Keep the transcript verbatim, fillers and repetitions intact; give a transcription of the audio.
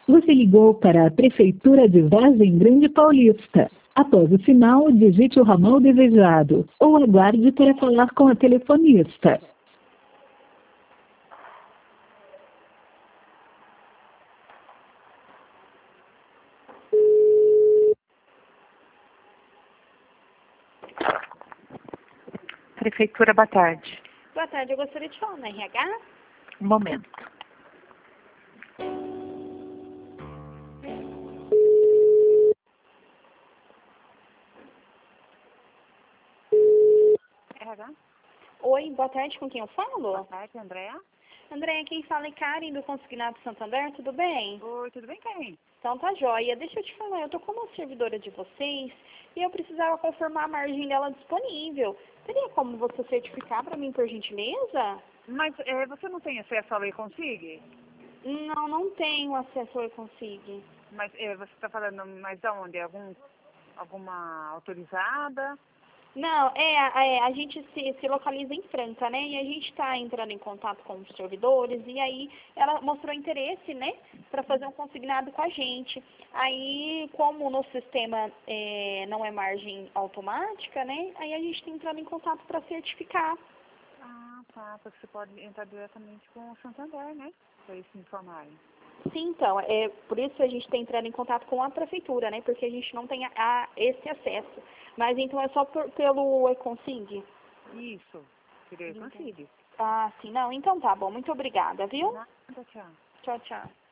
Você ligou para a Prefeitura de Vargem Grande Paulista. Após o sinal, digite o ramal desejado ou aguarde para falar com a telefonista. Prefeitura, boa tarde. Boa tarde, eu gostaria de falar na R H. Um momento. R H? Oi, boa tarde, com quem eu falo? Boa tarde, Andréa. André, quem fala é Karen do Consignado Santander, tudo bem? Oi, tudo bem, Karen? Então tá joia. Deixa eu te falar, eu tô como servidora de vocês e eu precisava confirmar a margem dela disponível. Teria como você certificar para mim, por gentileza? Mas é, você não tem acesso à lei Consigue? Não, não tenho acesso ao Consigue. Mas é, você está falando, mas aonde? Algum, alguma autorizada? Não, é, é, a gente se, se localiza em Franca, né? E a gente está entrando em contato com os servidores e aí ela mostrou interesse, né? Para fazer um consignado com a gente. Aí, como no sistema é, não é margem automática, né? Aí a gente está entrando em contato para certificar. Ah, tá. Você pode entrar diretamente com o Santander, né? Para eles se informarem. Sim, então, é por isso a gente está entrando em contato com a prefeitura, né? Porque a gente não tem a, a, esse acesso. Mas então é só por, pelo eConsig? Isso. Seria Consigue. Ah, sim, não. Então tá bom. Muito obrigada, viu? Nada, tchau. Tchau, tchau.